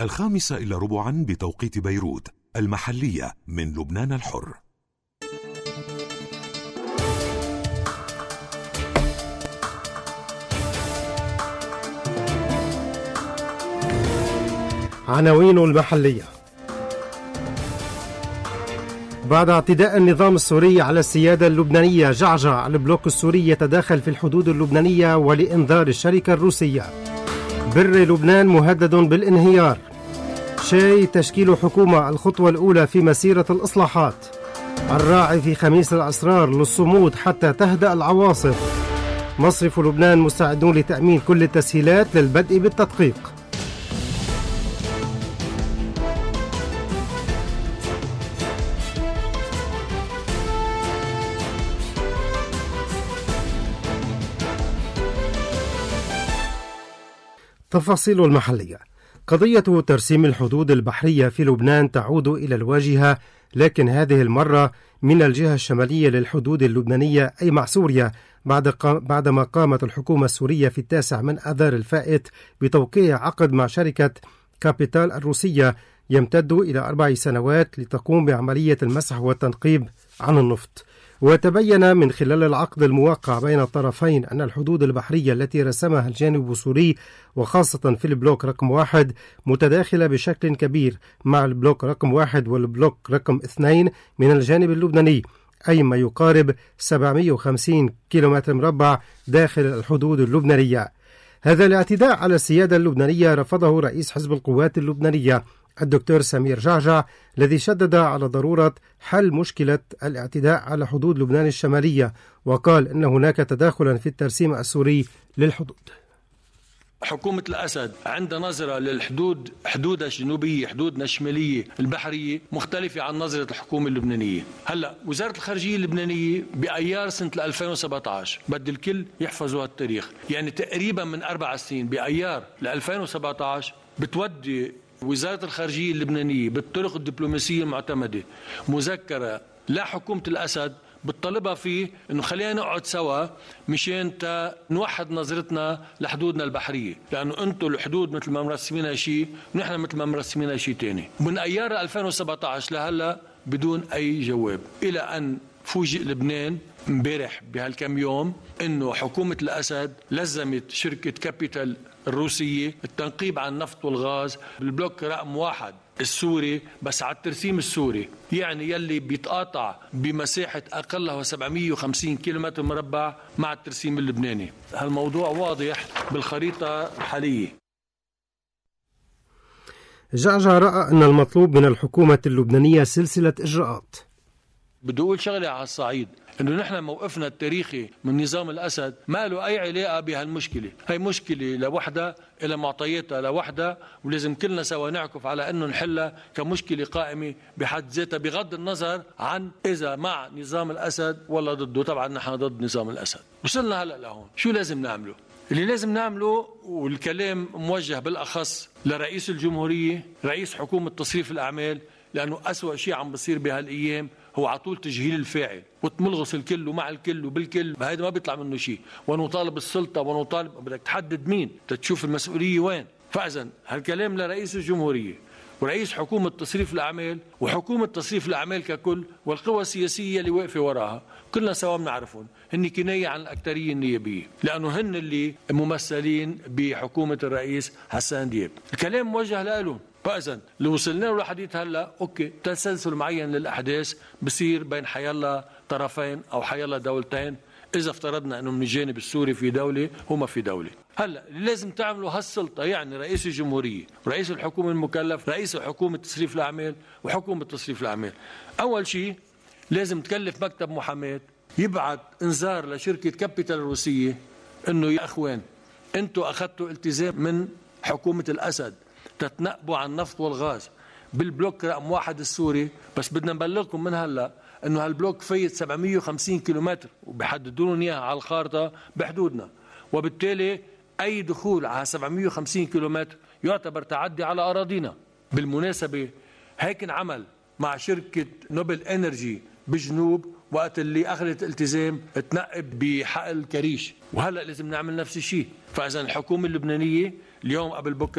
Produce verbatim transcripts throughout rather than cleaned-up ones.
الخامسة إلا ربعا بتوقيت بيروت المحلية من لبنان الحر. عناوين المحلية. بعد اعتداء النظام السوري على السيادة اللبنانية، جعجع البلوك السوري يتداخل في الحدود اللبنانية ولإنذار الشركة الروسية. بر لبنان مهدد بالانهيار. شاي تشكيل حكومة الخطوة الأولى في مسيرة الإصلاحات. الراعي في خميس الأسرار للصمود حتى تهدأ العواصف. مصرف لبنان مستعدون لتأمين كل التسهيلات للبدء بالتدقيق. تفاصيل المحلية. قضية ترسيم الحدود البحرية في لبنان تعود إلى الواجهة، لكن هذه المرة من الجهة الشمالية للحدود اللبنانية أي مع سوريا، بعد قام بعدما قامت الحكومة السورية في التاسع من آذار الفائت بتوقيع عقد مع شركة كابيتال الروسية يمتد إلى أربع سنوات لتقوم بعملية المسح والتنقيب عن النفط. وتبين من خلال العقد الموقع بين الطرفين أن الحدود البحرية التي رسمها الجانب السوري وخاصة في البلوك رقم واحد متداخلة بشكل كبير مع البلوك رقم واحد والبلوك رقم اثنين من الجانب اللبناني، أي ما يقارب سبعمئة وخمسين كيلومتر مربع داخل الحدود اللبنانية. هذا الاعتداء على السيادة اللبنانية رفضه رئيس حزب القوات اللبنانية الدكتور سمير جعجع، الذي شدد على ضرورة حل مشكلة الاعتداء على حدود لبنان الشمالية، وقال إن هناك تداخلا في الترسيم السوري للحدود. حكومة الأسد عندها نظرة للحدود، حدودها الجنوبية حدودنا الشمالية البحرية مختلفة عن نظرة الحكومة اللبنانية. هلأ وزارة الخارجية اللبنانية بأيار سنة ألفين وسبعة عشر، بدي الكل يحفظوا هالتاريخ، يعني تقريبا من أربع سنين بأيار ل ألفين وسبعة عشر بتودي وزارة الخارجية اللبنانية بالطرق الدبلوماسية المعتمدة مذكرة لحكومة الأسد بتطلبها فيه انه خلينا نقعد سوا مشان نوحد نظرتنا لحدودنا البحريه، لانه انتم الحدود مثل ما مرسمينها شيء ونحن مثل ما مرسمينها شيء ثاني. من ايار ألفين وسبعة عشر لهلا بدون اي جواب، الى ان فوجئ لبنان امبارح بهالكم يوم انه حكومه الاسد لزمت شركه كابيتال الروسيه التنقيب عن النفط والغاز بالبلوك رقم واحد السوري، بس على الترسيم السوري، يعني يلي بيتقاطع بمساحة أقلها سبعمئة وخمسين كيلومتر مربع مع الترسيم اللبناني. هالموضوع واضح بالخريطة الحالية. جعجع رأى أن المطلوب من الحكومة اللبنانية سلسلة إجراءات. بدي أقول شغلة على الصعيد، إنه نحن موقفنا التاريخي من نظام الأسد ما له أي علاقة بهالمشكلة، هي مشكلة لوحدها إلى معطياتها لوحدها، ولازم كلنا سوا نعكف على إنه نحلها كمشكلة قائمة بحد ذاتها بغض النظر عن إذا مع نظام الأسد ولا ضده. طبعا نحن ضد نظام الأسد. وصلنا هلأ لهون، شو لازم نعمله؟ اللي لازم نعمله، والكلام موجه بالأخص لرئيس الجمهورية رئيس حكومة تصريف الأعمال، لأنه أسوأ شيء عم بصير بهالأيام هو عطول تجهيل الفاعل وتملغص الكل ومع الكل وبالكل، هذا ما بيطلع منه شيء. ونطالب السلطة ونطالب، بدك تحدد مين تتشوف المسؤولية وين. فإذن هالكلام لرئيس الجمهورية ورئيس حكومة تصريف الأعمال وحكومة تصريف الأعمال ككل والقوى السياسية اللي واقفة وراها، كلنا سوا بنعرفهم هن كناية عن الأكترية النيابية، لأنه هن اللي ممثلين بحكومة الرئيس حسان دياب. الكلام موجه لهم. فإذن لو وصلنا له لحديث هلا اوكي، تسلسل معين للاحداث بصير بين حيالله طرفين او حيالله دولتين، اذا افترضنا انه من الجانب السوري في دوله وما في دوله. هلا اللي لازم تعمله هالسلطه، يعني رئيس الجمهوريه ورئيس الحكومه المكلف رئيس حكومه تصريف الاعمال وحكومه تصريف الاعمال، اول شيء لازم تكلف مكتب محاماه يبعث انذار لشركه كابيتال الروسيه انه يا اخوان انتم اخذتوا التزام من حكومه الاسد تتنقبوا عن النفط والغاز بالبلوك رقم واحد السوري، بس بدنا نبلغكم من هلا انه هالبلوك فايت سبعمئة وخمسين كيلومتر وبيحددوا لنا اياها على الخارطه بحدودنا، وبالتالي اي دخول على سبعمئة وخمسين كيلومتر يعتبر تعدي على اراضينا. بالمناسبه هيك انعمل مع شركه نوبل انرجي بجنوب وقت اللي اخذت التزام تنقب بحقل كريش، وهلا لازم نعمل نفس الشيء. فاذا الحكومه اللبنانيه اليوم قبل بكره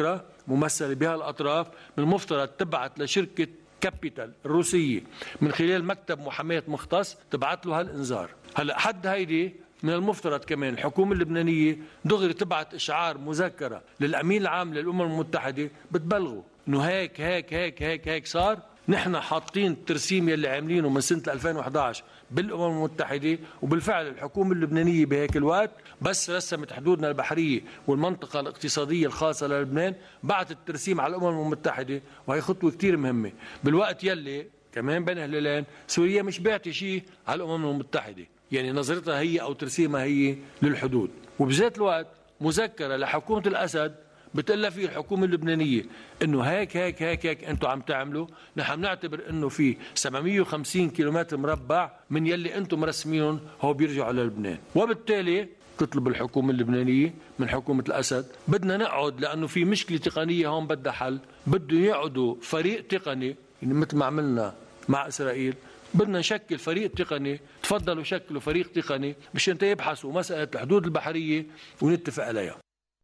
ممثلة بها الأطراف من المفترض تبعت لشركة كابيتال الروسية من خلال مكتب محاماة مختص تبعت له هالإنذار. هلأ حد هيدي من المفترض كمان الحكومة اللبنانية دغري تبعت إشعار مذكرة للأمين العام للأمم المتحدة بتبلغوا إنه هيك هيك هيك هيك هيك صار. نحن حاطين الترسيم يلي عاملينه من سنة ألفين وإحدى عشر بالأمم المتحدة، وبالفعل الحكومة اللبنانية بهيك الوقت بس رسمت حدودنا البحرية والمنطقة الاقتصادية الخاصة للبنان بعت الترسيم على الأمم المتحدة، وهي خطوة كتير مهمة بالوقت يلي كمان بين هلالين سوريا مش بعتي شيء على الأمم المتحدة، يعني نظرتها هي أو ترسيمها هي للحدود. وبذات الوقت مذكرة لحكومة الأسد بتقلها فيه الحكومة اللبنانية انه هيك هيك هيك هيك انتم عم تعملوا، نحن بنعتبر انه في سبعمية وخمسين كيلومتر مربع من يلي انتم مرسمينهم هو بيرجعوا للبنان. وبالتالي تطلب الحكومة اللبنانية من حكومة الأسد بدنا نقعد لأنه في مشكلة تقنية هون بدها حل، بده يقعدوا فريق تقني يعني مثل ما عملنا مع إسرائيل، بدنا نشكل فريق تقني، تفضلوا شكلوا فريق تقني مشان يبحثوا مسألة الحدود البحرية ونتفق عليها.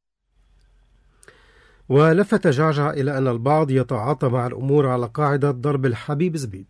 ولفت جعجع إلى أن البعض يتعاطى مع الأمور على قاعدة ضرب الحبيب زبيب.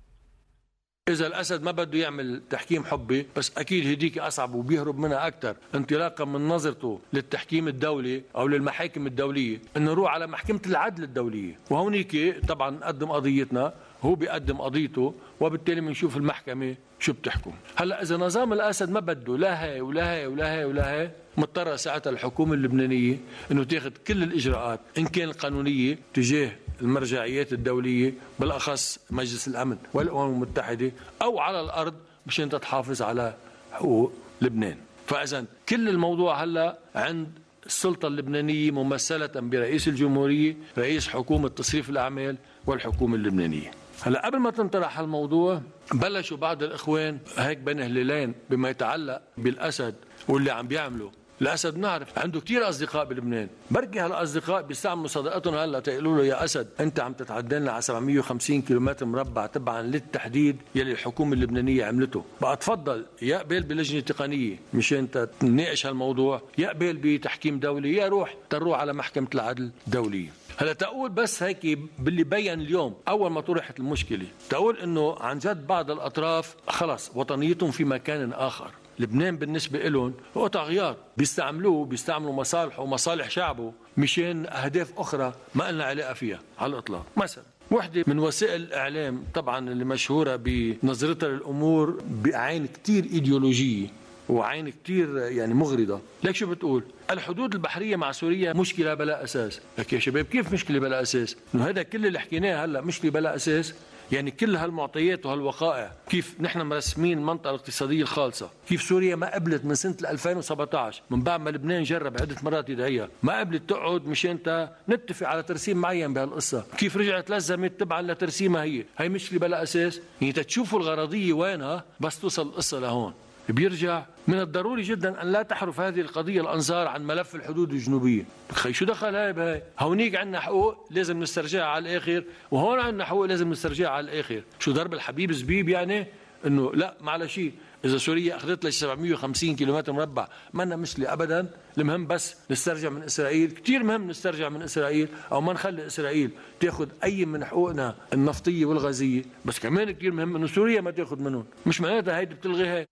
إذا الأسد ما بده يعمل تحكيم حبي بس أكيد هديك أصعب وبيهرب منها أكثر انطلاقا من نظرته للتحكيم الدولي أو للمحاكم الدولية، إنه نروح على محكمة العدل الدولية، وهونيك طبعا نقدم قضيتنا هو بيقدم قضيته، وبالتالي بنشوف المحكمة شو بتحكم. هلا إذا نظام الأسد ما بده لا هي ولا هي ولا هي ولا هي، مضطرة ساعتها الحكومة اللبنانية إنه تاخذ كل الإجراءات إن كان القانونية تجاه المرجعيات الدولية بالأخص مجلس الأمن والأمم المتحدة، أو على الأرض مشان تحافظ على حقوق لبنان. فإذا كل الموضوع هلا عند السلطة اللبنانية ممثلة برئيس الجمهورية، رئيس حكومة تصريف الأعمال والحكومة اللبنانية. هلا قبل ما تنطرح الموضوع بلشوا بعض الإخوان هيك بين هلالين بما يتعلق بالأسد واللي عم بيعملوا. الأسد نعرف عنده كتير أصدقاء بلبنان، بركي هالأصدقاء بيستعملوا صداقتهم هلا تقولوا له يا أسد أنت عم تتعدى لنا على سبعمية وخمسين كيلومتر مربع تبعا للتحديد يلي الحكومة اللبنانية عملته، بقى تفضل يقبل بلجنة تقنية مشان تناقش هالموضوع، يقبل بتحكيم دولي، يا روح تروح على محكمة العدل الدولية. هلا تقول بس هيك باللي بين اليوم أول ما طرحت المشكلة، تقول إنه عن جد بعض الأطراف خلص وطنيتهم في مكان آخر. لبنان بالنسبة لهم هو طاغيات بيستعملوه، بيستعملوا مصالحه ومصالح شعبه مشان أهداف أخرى ما لنا علاقة فيها على الإطلاق. مثلا وحدة من وسائل الإعلام طبعا اللي مشهورة بنظرتها للأمور بعين كتير إيديولوجية وعين كتير يعني مغرضة، لك شو بتقول؟ الحدود البحرية مع سوريا مشكلة بلا أساس. لك يا شباب كيف مشكلة بلا أساس؟ إنه هذا كل اللي حكيناه هلا مشكلة بلا أساس، يعني كل هالمعطيات وهالوقائع، كيف نحن مرسمين المنطقة الاقتصادية الخالصة، كيف سوريا ما قبلت من سنة ألفين وسبعة عشر من بعد ما لبنان جرب عدة مرات يدعيها، ما قبلت تقعد مشان نتفق على ترسيم معين بهالقصة، كيف رجعت لزمت تبعا لترسيمها هي، هي مشكلة بلا أساس. يعني تتشوفوا الغرضية وينها بس توصل القصة لهون. بيرجع من الضروري جدا أن لا تحرف هذه القضية الأنظار عن ملف الحدود الجنوبية. خي شو دخل هاي بهاي؟ هونيك عندنا حقوق لازم نسترجعها على الآخر، وهون عندنا حقوق لازم نسترجعها على الآخر. شو ضرب الحبيب زبيب يعني؟ إنه لا ما على شيء، إذا سوريا أخذت لها سبعمية وخمسين كيلومتر مربع ما لنا مشكلة أبدا، المهم بس نسترجع من إسرائيل، كتير مهم نسترجع من إسرائيل أو ما نخلي إسرائيل تأخذ أي من حقوقنا النفطية والغازية، بس كمان كتير مهم إنه سوريا ما تأخذ منهم، مش معناتها هيدي بتلغي هاي.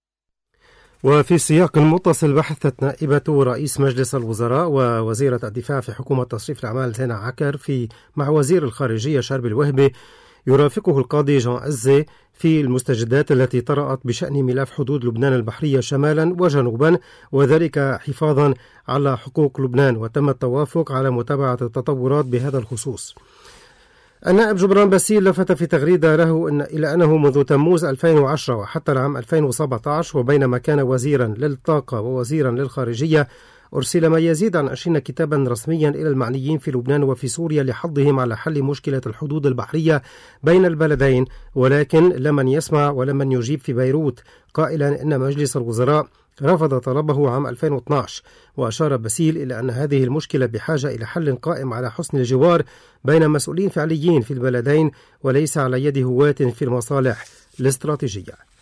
وفي سياق متصل بحثت نائبة رئيس مجلس الوزراء ووزيرة الدفاع في حكومة تصريف الأعمال زينة عكر في مع وزير الخارجية شرب الوهبي يرافقه القاضي جان أزي في المستجدات التي طرأت بشأن ملف حدود لبنان البحرية شمالا وجنوبا، وذلك حفاظا على حقوق لبنان، وتم التوافق على متابعة التطورات بهذا الخصوص. النائب جبران باسيل لفت في تغريدة له إن إلى أنه منذ تموز ألفين وعشرة وحتى العام ألفين وسبعة عشر وبينما كان وزيرا للطاقة ووزيرا للخارجية أرسل ما يزيد عن عشرين كتابا رسميا إلى المعنيين في لبنان وفي سوريا لحضهم على حل مشكلة الحدود البحرية بين البلدين، ولكن لمن يسمع ولمن يجيب في بيروت، قائلا إن مجلس الوزراء رفض طلبه عام ألفين واثني عشر. وأشار باسيل إلى أن هذه المشكلة بحاجة إلى حل قائم على حسن الجوار بين مسؤولين فعليين في البلدين وليس على يد هواة في المصالح الاستراتيجية.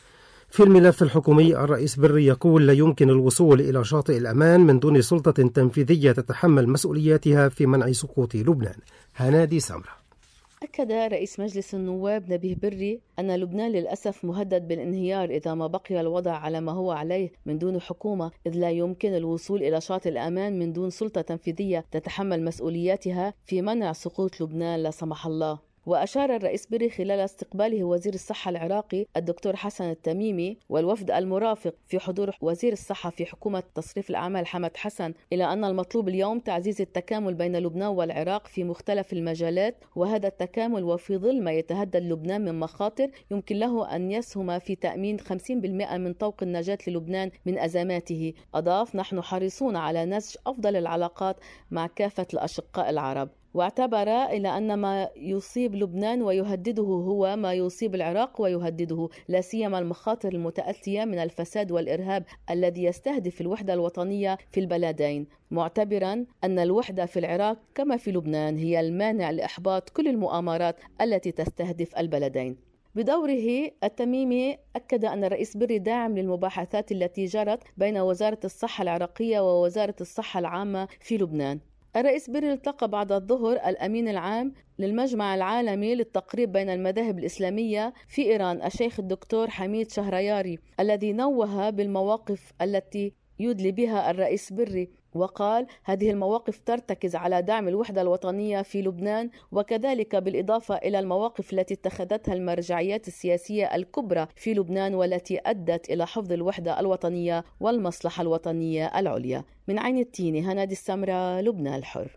في الملف الحكومي الرئيس بري يقول لا يمكن الوصول إلى شاطئ الأمان من دون سلطة تنفيذية تتحمل مسؤولياتها في منع سقوط لبنان. هنادي سمرة. أكد رئيس مجلس النواب نبيه بري أن لبنان للأسف مهدد بالانهيار إذا ما بقي الوضع على ما هو عليه من دون حكومة، إذ لا يمكن الوصول إلى شاطئ الأمان من دون سلطة تنفيذية تتحمل مسؤولياتها في منع سقوط لبنان لا سمح الله. وأشار الرئيس بري خلال استقباله وزير الصحة العراقي الدكتور حسن التميمي والوفد المرافق في حضور وزير الصحة في حكومة تصريف الأعمال حمد حسن إلى أن المطلوب اليوم تعزيز التكامل بين لبنان والعراق في مختلف المجالات، وهذا التكامل وفي ظل ما يتهدد لبنان من مخاطر يمكن له أن يسهم في تأمين خمسين بالمئة من طوق النجاة للبنان من أزماته. أضاف: نحن حريصون على نسج أفضل العلاقات مع كافة الأشقاء العرب. واعتبر إلى أن ما يصيب لبنان ويهدده هو ما يصيب العراق ويهدده، لا سيما المخاطر المتأتية من الفساد والإرهاب الذي يستهدف الوحدة الوطنية في البلدين، معتبرا أن الوحدة في العراق كما في لبنان هي المانع لإحباط كل المؤامرات التي تستهدف البلدين. بدوره التميمي أكد أن الرئيس بري داعم للمباحثات التي جرت بين وزارة الصحة العراقية ووزارة الصحة العامة في لبنان. الرئيس بري التقى بعد الظهر الأمين العام للمجمع العالمي للتقريب بين المذاهب الإسلامية في إيران الشيخ الدكتور حميد شهرياري، الذي نوه بالمواقف التي يدلي بها الرئيس بري، وقال: هذه المواقف ترتكز على دعم الوحدة الوطنية في لبنان، وكذلك بالإضافة إلى المواقف التي اتخذتها المرجعيات السياسية الكبرى في لبنان والتي أدت إلى حفظ الوحدة الوطنية والمصلحة الوطنية العليا. من عين التيني، هنادي السمرة، لبنان الحر.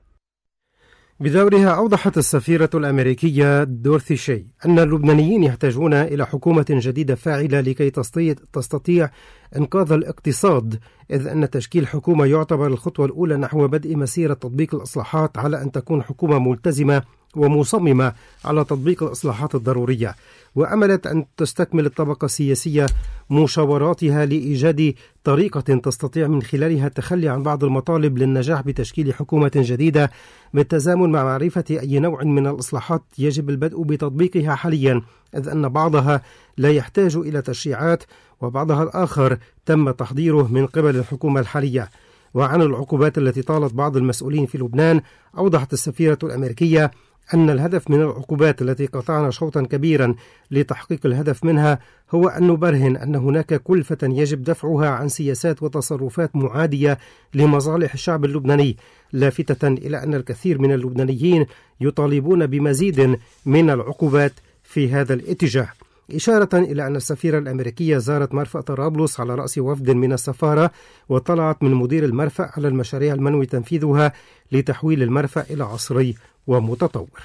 بدورها أوضحت السفيرة الأمريكية دورثي شي أن اللبنانيين يحتاجون إلى حكومة جديدة فاعلة لكي تستطيع إنقاذ الاقتصاد، إذ أن تشكيل حكومة يعتبر الخطوة الأولى نحو بدء مسيرة تطبيق الإصلاحات، على أن تكون حكومة ملتزمة ومصممة على تطبيق الإصلاحات الضرورية. وأملت أن تستكمل الطبقة السياسية مشاوراتها لإيجاد طريقة تستطيع من خلالها التخلي عن بعض المطالب للنجاح بتشكيل حكومة جديدة، بالتزامن مع معرفة أي نوع من الإصلاحات يجب البدء بتطبيقها حاليا، إذ أن بعضها لا يحتاج إلى تشريعات وبعضها الآخر تم تحضيره من قبل الحكومة الحالية. وعن العقوبات التي طالت بعض المسؤولين في لبنان، أوضحت السفيرة الأمريكية أن الهدف من العقوبات التي قطعنا شوطا كبيرا لتحقيق الهدف منها هو أن نبرهن أن هناك كلفة يجب دفعها عن سياسات وتصرفات معادية لمصالح الشعب اللبناني، لافتة إلى أن الكثير من اللبنانيين يطالبون بمزيد من العقوبات في هذا الاتجاه، إشارة إلى أن السفيرة الأمريكية زارت مرفأ طرابلس على رأس وفد من السفارة، وطلعت من مدير المرفأ على المشاريع المنوي تنفيذها لتحويل المرفأ إلى عصري ومتطور.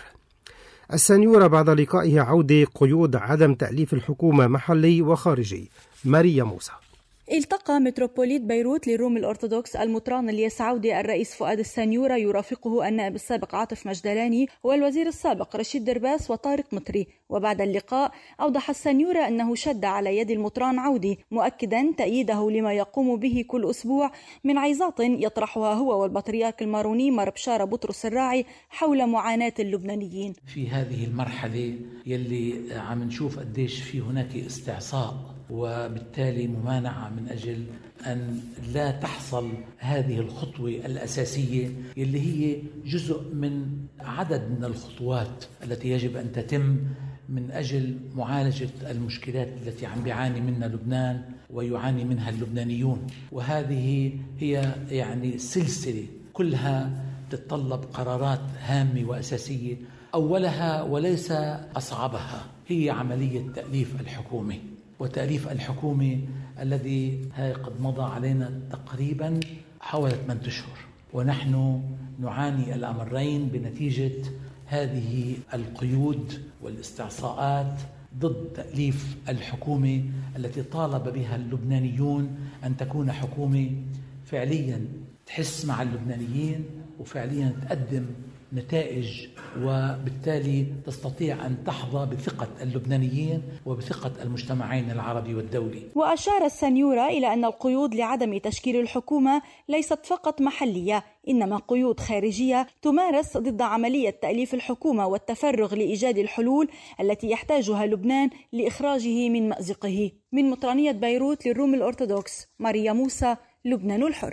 السنيورة بعد لقائها عودة قيود عدم تأليف الحكومة محلي وخارجي. ماريا موسى. التقى متروبوليت بيروت للروم الأرثوذكس المطران الياس عودة الرئيس فؤاد السنيورة يرافقه النائب السابق عاطف مجدلاني والوزير السابق رشيد درباس وطارق مطري. وبعد اللقاء أوضح السنيورة أنه شد على يد المطران عودي، مؤكدا تأييده لما يقوم به كل أسبوع من عظات يطرحها هو والبطريرك الماروني مار بشارة بطرس الراعي حول معاناة اللبنانيين. في هذه المرحلة يلي عم نشوف قديش في هناك استعصاء وبالتالي ممانعة من أجل أن لا تحصل هذه الخطوة الأساسية اللي هي جزء من عدد من الخطوات التي يجب أن تتم من أجل معالجة المشكلات التي عم بيعاني منها لبنان ويعاني منها اللبنانيون. وهذه هي يعني سلسلة كلها تتطلب قرارات هامة وأساسية، أولها وليس أصعبها هي عملية تأليف الحكومة. وتأليف الحكومة الذي هاي قد مضى علينا تقريبا حوالي ثمانية أشهر، ونحن نعاني الأمرين بنتيجة هذه القيود والاستعصاءات ضد تأليف الحكومة التي طالب بها اللبنانيون أن تكون حكومة فعليا تحس مع اللبنانيين وفعليا تقدم نتائج، وبالتالي تستطيع أن تحظى بثقة اللبنانيين وبثقة المجتمعين العربي والدولي. وأشار السنيورة إلى أن القيود لعدم تشكيل الحكومة ليست فقط محلية، إنما قيود خارجية تمارس ضد عملية تأليف الحكومة والتفرغ لإيجاد الحلول التي يحتاجها لبنان لإخراجه من مأزقه. من مطرانية بيروت للروم الأرثوذكس، ماريا موسى، لبنان الحر.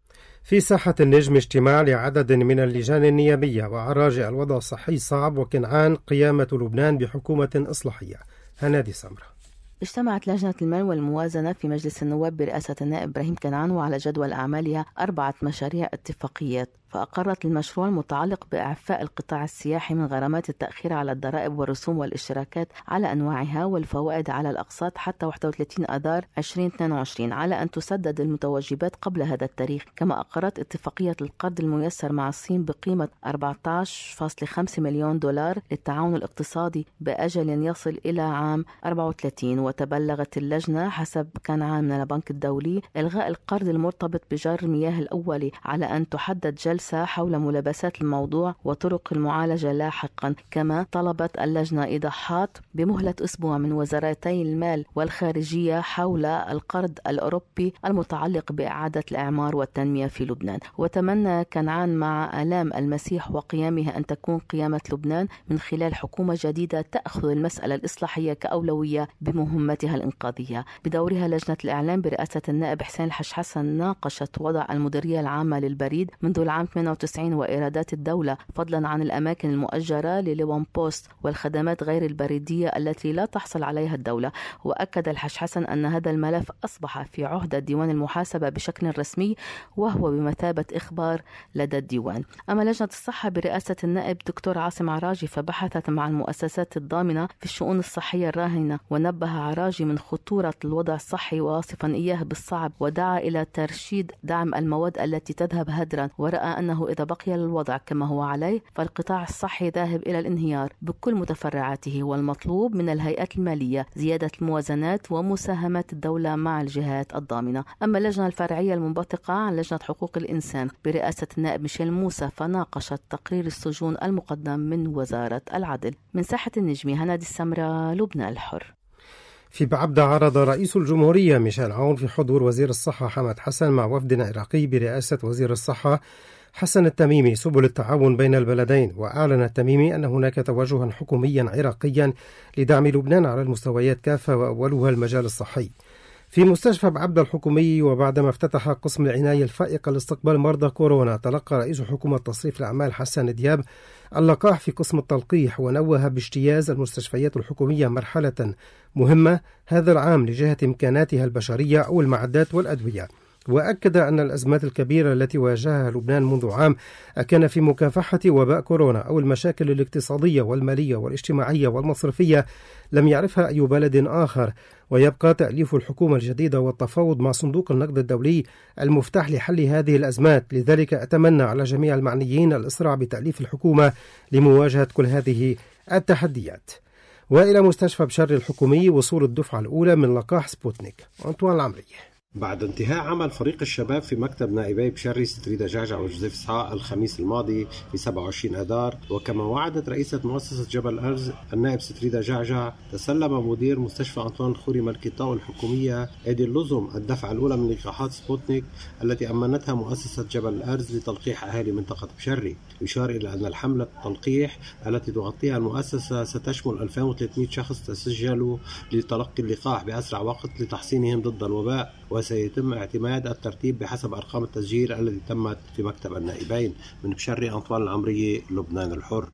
في ساحة النجم اجتماع لعدد من اللجان النيابية وعراجع الوضع الصحي صعب وكنعان قيامة لبنان بحكومة إصلاحية. هنادي سمرة. اجتمعت لجنة المال والموازنة في مجلس النواب برئاسة النائب إبراهيم كنعان وعلى جدول أعمالها أربعة مشاريع اتفاقيات، فأقرت المشروع المتعلق بإعفاء القطاع السياحي من غرامات التأخير على الضرائب والرسوم والاشتراكات على أنواعها والفوائد على الأقساط حتى واحد وثلاثين آذار ألفين واثنين وعشرين على أن تسدد المتوجبات قبل هذا التاريخ. كما أقرت اتفاقية القرض الميسر مع الصين بقيمة أربعة عشر فاصلة خمسة مليون دولار للتعاون الاقتصادي بأجل يصل إلى عام أربعة وثلاثين. وتبلغت اللجنة حسب كنعان من البنك الدولي إلغاء القرض المرتبط بجار المياه الأولي على أن تحدد جلسة حول ملابسات الموضوع وطرق المعالجة لاحقا. كما طلبت اللجنة إيضاحات بمهلة أسبوع من وزارتي المال والخارجية حول القرض الأوروبي المتعلق بإعادة الإعمار والتنمية في لبنان. وتمنى كنعان مع آلام المسيح وقيامها أن تكون قيامة لبنان من خلال حكومة جديدة تأخذ المسألة الإصلاحية كأولوية بمهمتها الإنقاذية. بدورها لجنة الإعلام برئاسة النائب حسين الحشحسن ناقشت وضع المديرية العامة للبريد منذ العام ثمانية وتسعين وإيرادات الدولة، فضلا عن الأماكن المؤجرة للوان بوست والخدمات غير البريدية التي لا تحصل عليها الدولة. وأكد الحشحسن أن هذا الملف أصبح في عهدة ديوان المحاسبة بشكل رسمي وهو بمثابة إخبار لدى الديوان. أما لجنة الصحة برئاسة النائب دكتور عاصم عراجي فبحثت مع المؤسسات الضامنة في الشؤون الصحية الراهنة، ونبه عراجي من خطورة الوضع الصحي واصفا إياه بالصعب، ودعا إلى ترشيد دعم المواد التي تذهب هدرا، ورأى أنه إذا بقي الوضع كما هو عليه فالقطاع الصحي ذاهب إلى الانهيار بكل متفرعاته، والمطلوب من الهيئات المالية زيادة الموازنات ومساهمات الدولة مع الجهات الضامنة. أما اللجنة الفرعية المنبثقة عن لجنة حقوق الإنسان برئاسة النائب ميشيل موسى فناقشت تقرير السجون المقدم من وزارة العدل. من ساحة النجمي، هنادي السمرة، لبنان الحر. في بعبدة عرض رئيس الجمهورية ميشيل عون في حضور وزير الصحة حمد حسن مع وفد عراقي برئاسة وزير الصحة حسن التميمي سبل التعاون بين البلدين. وأعلن التميمي أن هناك توجها حكوميا عراقيا لدعم لبنان على المستويات كافة وأولها المجال الصحي. في مستشفى بعبدة الحكومي وبعدما افتتح قسم العناية الفائقة لاستقبال مرضى كورونا، تلقى رئيس حكومة تصريف الأعمال حسن دياب اللقاح في قسم التلقيح، ونوه باجتياز المستشفيات الحكومية مرحلة مهمة هذا العام لجهة إمكاناتها البشرية أو المعدات والأدوية. وأكد أن الأزمات الكبيرة التي واجهها لبنان منذ عام أكان في مكافحة وباء كورونا أو المشاكل الاقتصادية والمالية والاجتماعية والمصرفية لم يعرفها أي بلد آخر، ويبقى تأليف الحكومة الجديدة والتفاوض مع صندوق النقد الدولي المفتاح لحل هذه الأزمات. لذلك أتمنى على جميع المعنيين الإسراع بتأليف الحكومة لمواجهة كل هذه التحديات. وإلى مستشفى بشري الحكومي وصول الدفعة الأولى من لقاح سبوتنيك. أنطوان العمري. بعد انتهاء عمل فريق الشباب في مكتب نائبي بشري ستريدا جعجع وجوزيف اسحاق الخميس الماضي في سبعة وعشرين آذار، وكما وعدت رئيسة مؤسسة جبل أرز النائب ستريدا جعجع، تسلم مدير مستشفى أنطوان الخوري ملكي طاو الحكومية ايدي اللزم الدفعة الأولى من لقاحات سبوتنيك التي أمنتها مؤسسة جبل أرز لتلقيح أهالي منطقة بشري. يشار إلى أن الحملة التلقيح التي تغطيها المؤسسة ستشمل ألفين وثلاثمئة شخص تسجلوا لتلقي اللقاح بأسرع وقت لتحصينهم ضد الوباء، وسيتم اعتماد الترتيب بحسب أرقام التسجيل التي تمت في مكتب النائبين. من بشري، أنطوان العمري، لبنان الحر.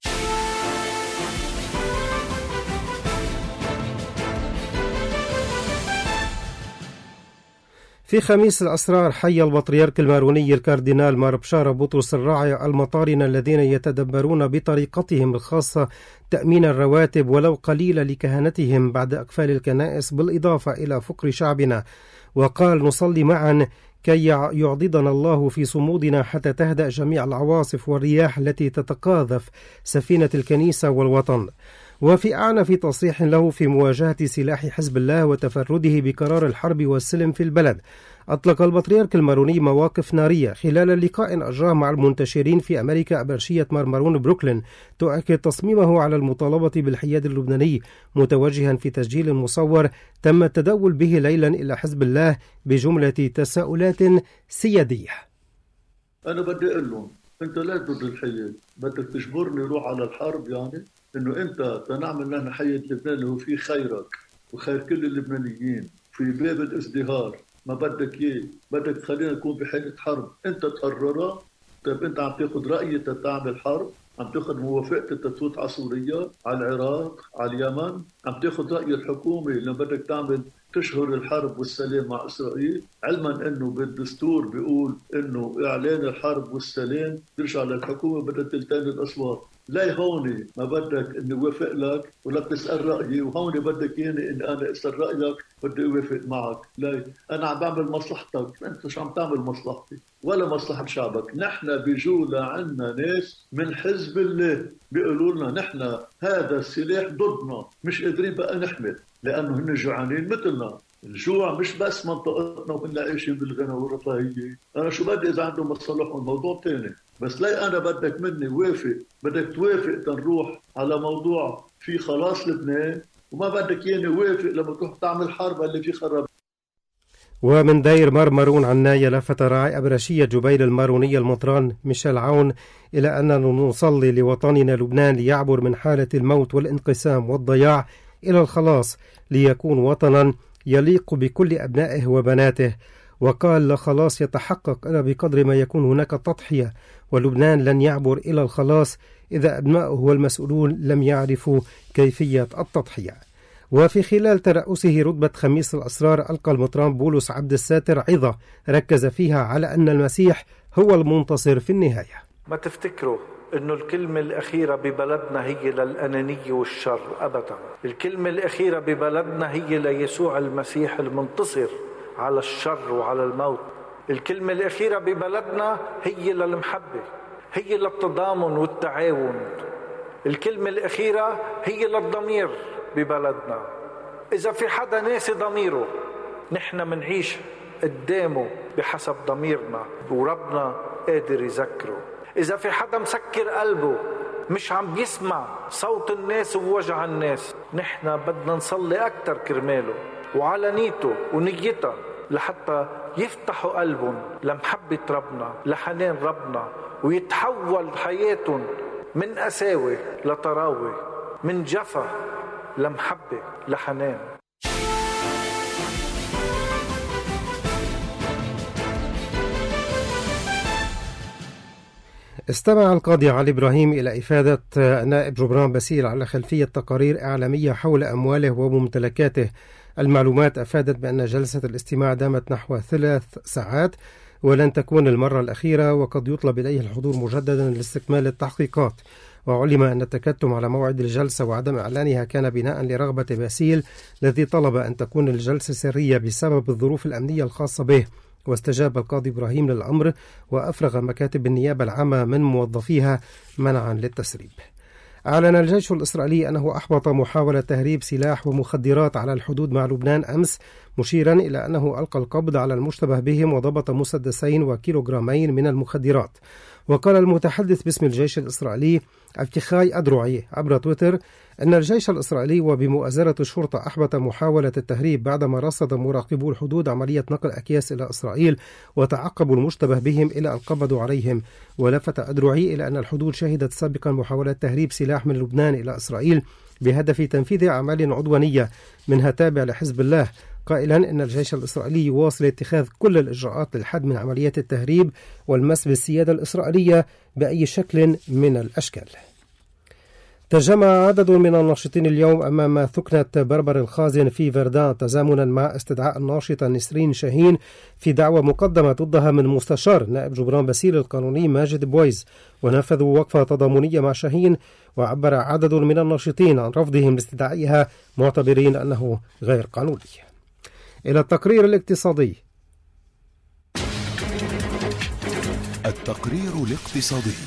في خميس الأسرار حي البطريرك الماروني الكاردينال مار بشارة بطرس الراعي المطارنة الذين يتدبرون بطريقتهم الخاصة تأمين الرواتب ولو قليلة لكهنتهم بعد أقفال الكنائس، بالإضافة إلى فقر شعبنا، وقال: نصلي معا كي يعضدنا الله في صمودنا حتى تهدأ جميع العواصف والرياح التي تتقاذف سفينة الكنيسة والوطن. وفي أعنف تصريح له في مواجهة سلاح حزب الله وتفرده بقرار الحرب والسلم في البلد، أطلق البطريرك الماروني مواقف نارية خلال لقاء أجراه مع المنتشرين في أمريكا أبرشية مارمارون بروكلين، تؤكد تصميمه على المطالبة بالحياد اللبناني، متوجها في تسجيل مصور تم التداول به ليلا إلى حزب الله بجملة تساؤلات سيادية. أنا بدي أقول لهم أنت لا ضد الحياد، بدك تجبرني روح على الحرب؟ يعني إنه أنت تنعمل نحن حياد لبنان اللي هو فيه خيرك وخير كل اللبنانيين في باب الازدهار، ما بدك إياه، بدك تخلينا نكون بحالة حرب أنت تقررها. طيب أنت عم تاخذ رأيي تتعمل حرب، عم تاخذ موافقة تفوت على سوريا، على العراق، على اليمن، عم تاخذ رأي الحكومة لما بدك تعمل تشهر الحرب والسلام مع إسرائيل، علما أنه بالدستور بيقول أنه إعلان الحرب والسلام ترجع للحكومة بدها تلتين الأصوات. لا هون ما بدك اني اوافق لك ولا تسال رايي، وهون بدك ياني ان انا اسال رايك بدي اوافق معك. لا، انا عم بعمل مصلحتك، انت شو عم تعمل مصلحتي ولا مصلحه شعبك. نحن بجوله عندنا ناس من حزب الله بيقولوا لنا نحن هذا السلاح ضدنا، مش قادرين بقى نحمل لانه هن جوعانين مثلنا. الجوع مش بس منطقتنا وكنا عايشين بالغنى والرفاهيه. انا شو بدي اذا عندهم مصالحهم موضوع ثاني، بس لا أنا بدك مني وافق، بدك توافق تنروح على موضوع في خلاص لبنان، وما بدك ياني وافق لما تروح تعمل حرب اللي في خراب. ومن داير مارمارون عناية لفت راعي أبرشية جبيل المارونية المطران ميشيل عون إلى أننا نصلي لوطننا لبنان ليعبر من حالة الموت والانقسام والضياع إلى الخلاص، ليكون وطنا يليق بكل أبنائه وبناته. وقال لا خلاص يتحقق إلا بقدر ما يكون هناك تضحية، ولبنان لن يعبر إلى الخلاص إذا أبنائه والمسؤولون لم يعرفوا كيفية التضحية. وفي خلال ترأسه رتبة خميس الأسرار ألقى المطران بولس عبد الساتر عظة ركز فيها على أن المسيح هو المنتصر في النهاية. ما تفتكروا إنه الكلمة الأخيرة ببلدنا هي للأنانية والشر أبدا. الكلمة الأخيرة ببلدنا هي ليسوع المسيح المنتصر على الشر وعلى الموت. الكلمة الأخيرة ببلدنا هي للمحبة، هي للتضامن والتعاون. الكلمة الأخيرة هي للضمير ببلدنا. إذا في حدا ناسي ضميره نحن منعيش قدامه بحسب ضميرنا، وربنا قادر يذكره. إذا في حدا مسكر قلبه مش عم بيسمع صوت الناس ووجع الناس، نحن بدنا نصلي أكتر كرماله وعلى نيته ونيتها لحتى يفتحوا قلبهم لمحبة ربنا، لحنان ربنا، ويتحول حياتهم من قساوة لطراوة، من جفا لمحبة لحنان. استمع القاضي علي إبراهيم إلى إفادة نائب جبران باسيل على خلفية تقارير إعلامية حول أمواله وممتلكاته. المعلومات أفادت بأن جلسة الاستماع دامت نحو ثلاث ساعات ولن تكون المرة الأخيرة، وقد يطلب إليه الحضور مجددا لاستكمال التحقيقات. وعلم أن التكتم على موعد الجلسة وعدم إعلانها كان بناء لرغبة باسيل الذي طلب أن تكون الجلسة سرية بسبب الظروف الأمنية الخاصة به. واستجاب القاضي إبراهيم للأمر وأفرغ مكاتب النيابة العامة من موظفيها منعا للتسريب. أعلن الجيش الإسرائيلي أنه أحبط محاولة تهريب سلاح ومخدرات على الحدود مع لبنان أمس، مشيرا إلى أنه ألقى القبض على المشتبه بهم وضبط مسدسين وكيلوغرامين من المخدرات. وقال المتحدث باسم الجيش الإسرائيلي أفتخاي أدرعي عبر تويتر أن الجيش الإسرائيلي وبمؤازرة الشرطة أحبط محاولة التهريب بعدما رصد مراقبو الحدود عملية نقل أكياس إلى إسرائيل وتعقبوا المشتبه بهم إلى أن قبضوا عليهم. ولفت أدرعي إلى أن الحدود شهدت سابقا محاولة تهريب سلاح من لبنان إلى إسرائيل بهدف تنفيذ أعمال عدوانية منها تابع لحزب الله، قائلا إن الجيش الإسرائيلي يواصل اتخاذ كل الإجراءات للحد من عمليات التهريب والمس بالسيادة الإسرائيلية بأي شكل من الأشكال. تجمع عدد من الناشطين اليوم أمام ثكنة بربر الخازن في فردان تزامنا مع استدعاء الناشطة نسرين شاهين في دعوى مقدمة ضدها من مستشار نائب جبران باسيل القانوني ماجد بويز، ونفذوا وقفة تضامنية مع شاهين. وعبر عدد من الناشطين عن رفضهم لاستدعائها معتبرين أنه غير قانوني. إلى التقرير الاقتصادي. التقرير الاقتصادي.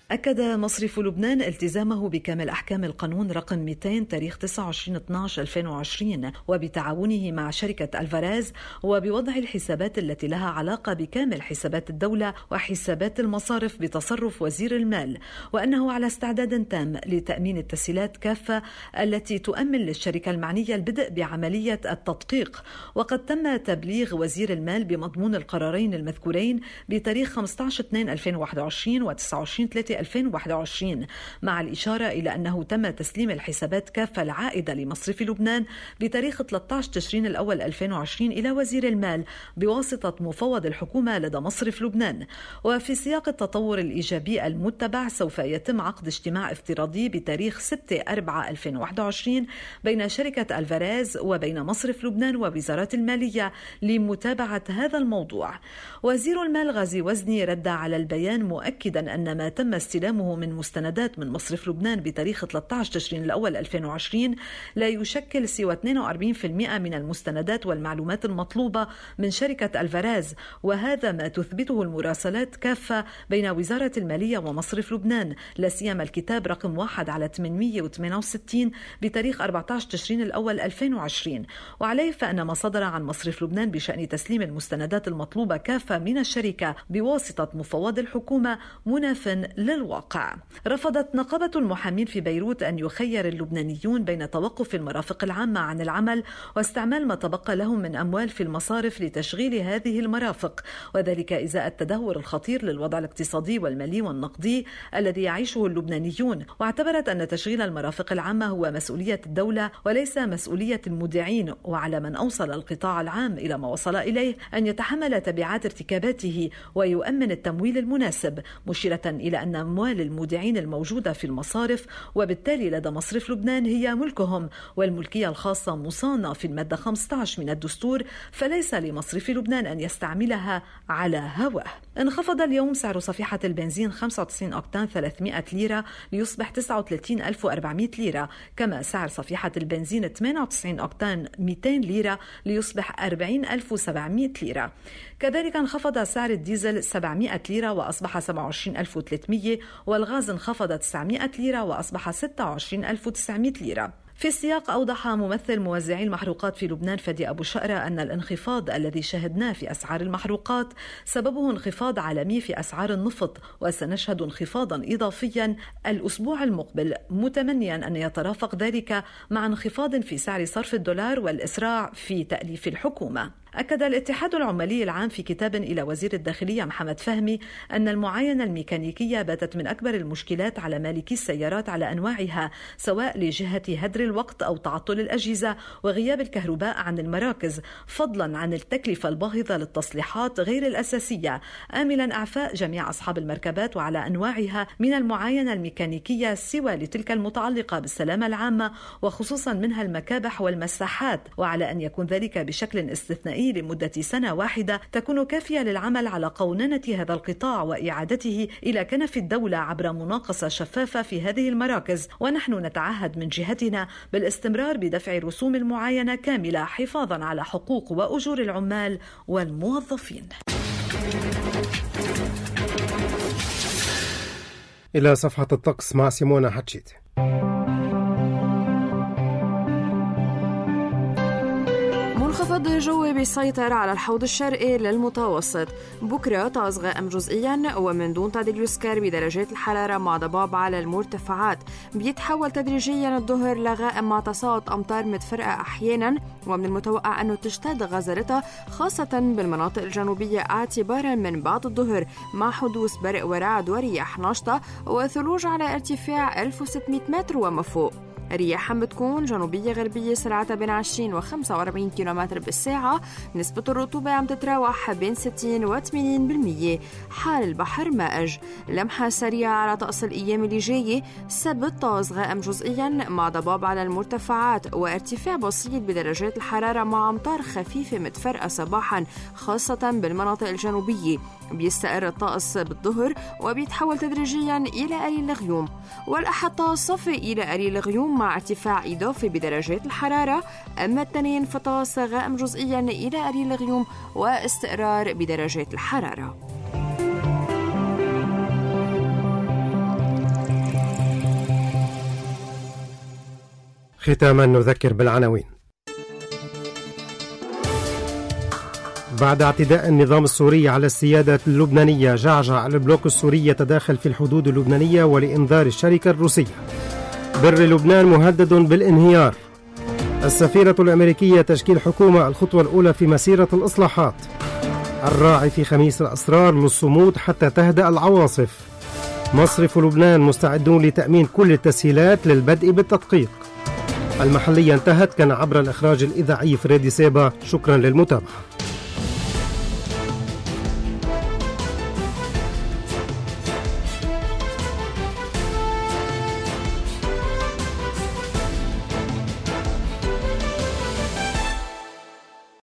أكد مصرف لبنان التزامه بكامل أحكام القانون رقم مئتين تاريخ تسعة وعشرين اثني عشر ألفين وعشرين وبتعاونه مع شركة الفاراز وبوضع الحسابات التي لها علاقة بكامل حسابات الدولة وحسابات المصارف بتصرف وزير المال، وأنه على استعداد تام لتأمين التسهيلات كافة التي تؤمن للشركة المعنية البدء بعملية التدقيق. وقد تم تبليغ وزير المال بمضمون القرارين المذكورين بتاريخ خمسة عشر اثنين ألفين وواحد وعشرين و تسعة وعشرين ثلاثة ألفين وواحد وعشرين، مع الإشارة إلى أنه تم تسليم الحسابات كافة العائدة لمصرف لبنان بتاريخ ثلاثة عشر تشرين الأول ألفين وعشرين إلى وزير المال بواسطة مفوض الحكومة لدى مصرف لبنان. وفي سياق التطور الإيجابي المتبع سوف يتم عقد اجتماع افتراضي بتاريخ ستة أربعة ألفين وواحد وعشرين بين شركة الفاراز وبين مصرف لبنان ووزارة المالية لمتابعة هذا الموضوع. وزير المال غازي وزني رد على البيان مؤكدا أن ما تم استلامه من مستندات من مصرف لبنان بتاريخ ثلاثة عشر تشرين الأول ألفين وعشرين لا يشكل سوى اثنين وأربعين بالمئة من المستندات والمعلومات المطلوبة من شركة الفاراز، وهذا ما تثبته المراسلات كافة بين وزارة المالية ومصرف لبنان، لا سيما الكتاب رقم واحد على ثمانمئة وثمانية وستين بتاريخ أربعة عشر تشرين الأول ألفين وعشرين. وعليه فأن ما صدر عن مصرف لبنان بشأن تسليم المستندات المطلوبة كافة من الشركة بواسطة مفوض الحكومة مناف للواقع. رفضت نقابة المحامين في بيروت أن يخير اللبنانيون بين توقف المرافق العامة عن العمل واستعمال ما تبقى لهم من أموال في المصارف لتشغيل هذه المرافق، وذلك إزاء التدهور الخطير للوضع الاقتصادي والمالي والنقدي الذي يعيشه اللبنانيون. واعتبرت أن تشغيل المرافق العامة هو مسؤولية الدولة وليس مسؤولية المودعين، وعلى من أوصل القطاع العام إلى ما وصل إليه أن يتحمل تبعات ارتكاباته ويؤمن التمويل المناسب، مشيرة إلى أن أموال المودعين الموجودة في المصارف وبالتالي لدى مصرف لبنان هي ملكهم، والملكية الخاصة مصانة في المادة خمسة عشر من الدستور، فليس لمصرف لبنان أن يستعملها على هواه. انخفض اليوم سعر صفيحة البنزين خمسة وتسعين أوكتان ثلاثمئة ليرة ليصبح تسعة وثلاثين ألف وأربعمئة ليرة، كما سعر صفيحة البنزين ثمانية وتسعين أوكتان مئتين ليرة ليصبح أربعين ألف وسبعمئة ليرة. كذلك انخفض سعر الديزل سبعمئة ليرة وأصبح سبعة وعشرين ألف وثلاثمئة، والغاز انخفض تسعمئة ليرة وأصبح ستة وعشرين ألف وتسعمئة ليرة. في السياق أوضح ممثل موزعي المحروقات في لبنان فادي أبو شقرة أن الانخفاض الذي شهدناه في أسعار المحروقات سببه انخفاض عالمي في أسعار النفط، وسنشهد انخفاضا إضافيا الأسبوع المقبل، متمنيا أن يترافق ذلك مع انخفاض في سعر صرف الدولار والإسراع في تأليف الحكومة. أكد الاتحاد العمالي العام في كتاب إلى وزير الداخلية محمد فهمي أن المعاينة الميكانيكية باتت من أكبر المشكلات على مالكي السيارات على أنواعها، سواء لجهة هدر الوقت أو تعطل الأجهزة وغياب الكهرباء عن المراكز، فضلا عن التكلفة الباهظة للتصليحات غير الأساسية، آملا إعفاء جميع أصحاب المركبات وعلى أنواعها من المعاينة الميكانيكية سوى لتلك المتعلقة بالسلامة العامة وخصوصا منها المكابح والمساحات، وعلى أن يكون ذلك بشكل استثنائي لمدة سنة واحدة تكون كافية للعمل على قوننة هذا القطاع وإعادته إلى كنف الدولة عبر مناقصة شفافة في هذه المراكز. ونحن نتعهد من جهتنا بالاستمرار بدفع رسوم المعاينة كاملة حفاظا على حقوق وأجور العمال والموظفين. إلى صفحة الطقس مع سيمونا حتشيت. منخفض جوي بيسيطر على الحوض الشرقي للمتوسط. بكرة طقس غائم جزئيا ومن دون تعديل يسكر بدرجات الحرارة مع ضباب على المرتفعات. بيتحول تدريجيا الظهر لغائم مع تساقط أمطار متفرقة أحيانا، ومن المتوقع أنه تشتد غزارتها خاصة بالمناطق الجنوبية اعتبارا من بعد الظهر، مع حدوث برق ورعد ورياح نشطة وثلوج على ارتفاع ألف وستمئة متر وما فوق. رياح بتكون جنوبية غربية سرعتها بين عشرين وخمسة وأربعين كيلومتر بالساعة. نسبة الرطوبة عم تتراوح بين ستين وثمانين بالمية. حال البحر مائج. لمحة سريعة على طقس الأيام اللي جاية. سبت طقس غائم جزئيا مع ضباب على المرتفعات وارتفاع بسيط بدرجات الحرارة مع أمطار خفيفة متفرقة صباحا خاصة بالمناطق الجنوبية. بيستقر الطقس بالظهر وبيتحول تدريجيا إلى قليل الغيوم. والأحد طقس صفي إلى قليل الغيوم مع ارتفاع إضافي بدرجات الحرارة. أما التنين فطقس غائم جزئيا إلى قليل الغيوم واستقرار بدرجات الحرارة. ختاما نذكر بالعناوين. بعد اعتداء النظام السوري على السيادة اللبنانية، جعجع البلوك السوري يتداخل في الحدود اللبنانية ولإنذار الشركة الروسية. بر لبنان مهدد بالانهيار. السفيرة الأمريكية تشكيل حكومة، الخطوة الأولى في مسيرة الإصلاحات. الراعي في خميس الأسرار للصمود حتى تهدأ العواصف. مصرف لبنان مستعدون لتأمين كل التسهيلات للبدء بالتدقيق. المحلية انتهت، كان عبر الإخراج الإذاعي فريدي سيبا. شكرا للمتابعة.